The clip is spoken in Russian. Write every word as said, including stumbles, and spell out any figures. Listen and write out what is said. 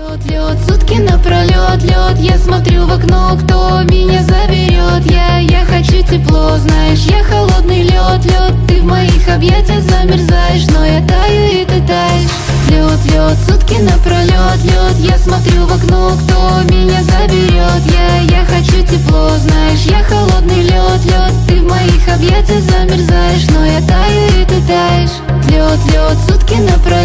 Лед, лед, сутки напролет, лед. Я смотрю в окно, кто меня заберет. Я, я хочу тепло, знаешь, я холодный лед, лед. Ты в моих объятиях замерзаешь, но я таю и ты таешь. Лед, лед, сутки напролет, лед. Я смотрю в окно, кто меня заберет. Я, я хочу тепло, знаешь, я холодный лед, лед. Ты в моих объятиях замерзаешь, но я таю и ты таешь. Лед, лед, сутки напролет.